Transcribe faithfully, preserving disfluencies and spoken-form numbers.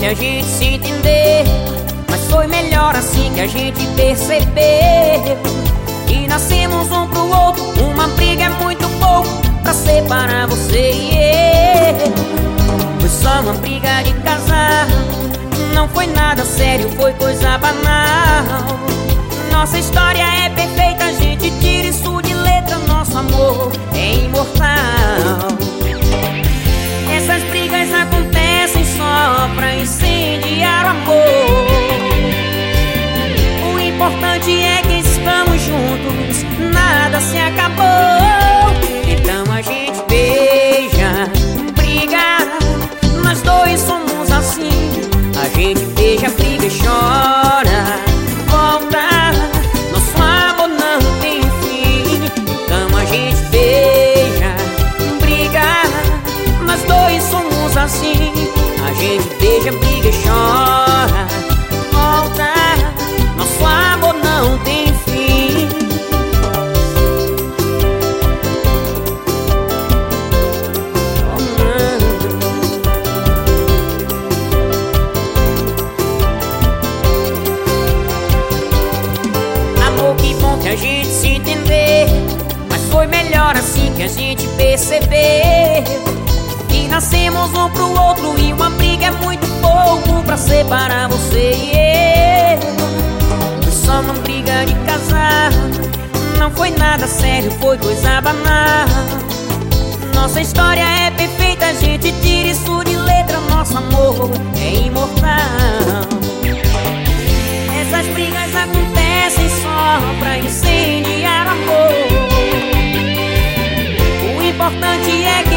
importante a gente se entender, mas foi melhor assim que a gente percebeu que nascemos um pro outro. Uma briga é muito pouco pra separar você e eu. Foi só uma briga de casal, não foi nada sério, foi coisa banal. Nossa história é perfeita, a gente tira isso de letra. Nosso amor é imortal. Essas brigas acontecem só pra incendiar o amor. O importante é que estamos juntos, nada se acabou. Então a gente beija, briga, nós dois somos assim. A gente beija, briga e chora, volta, nosso amor não tem fim. Então a gente beija, briga, nós dois somos assim. A gente beija, briga e chora, volta, nosso amor não tem fim. Oh, não. Amor, que bom que a gente se entender, mas foi melhor assim que a gente percebeu que nascemos um pro outro e uma briga é muito pouco pra separar você e eu. Foi só uma briga de casal, não foi nada sério, foi coisa banal. Nossa história é perfeita, a gente tira isso de letra. Nosso amor é imortal. Essas brigas acontecem só pra incendiar o amor. O importante é que